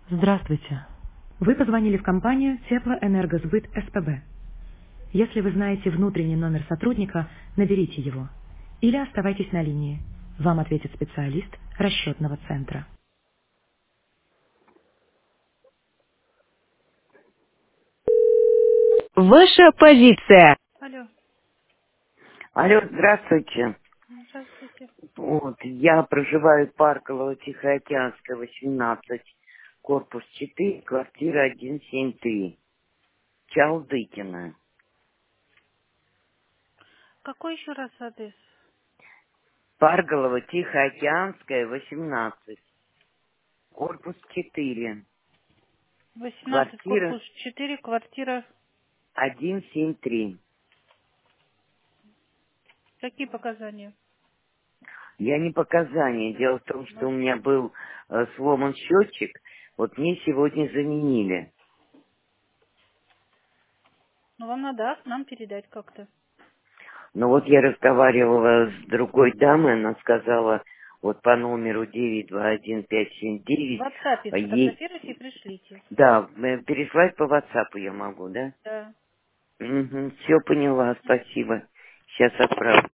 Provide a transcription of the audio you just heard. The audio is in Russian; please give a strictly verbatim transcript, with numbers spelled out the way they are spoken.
Здравствуйте. Вы позвонили в компанию Теплоэнергосбыт СПБ. Если вы знаете внутренний номер сотрудника, наберите его. Или оставайтесь на линии. Вам ответит специалист расчетного центра. Ваша позиция. Алло, Алло, здравствуйте. здравствуйте. Вот, я проживаю в Парково, Тихоокеанская, восемнадцать, корпус четыре, квартира сто семьдесят три, Чалдыкина. Какой еще раз адрес? Парголово, Тихоокеанская, восемнадцать, корпус четыре, восемнадцать, квартира корпус четыре, квартира. сто семьдесят три. Какие показания? Я не показания. Дело в том, что у меня был э, сломан счетчик, вот мне сегодня заменили. Ну, вам надо нам передать как-то. Ну вот я разговаривала с другой дамой, она сказала, вот по номеру девять два один пять семь В девять, WhatsApp а ей, сфотографируйте и пришлите. да, э, переслать по ватсапу я могу, да? Да. Угу, все поняла, спасибо. Сейчас отправлю.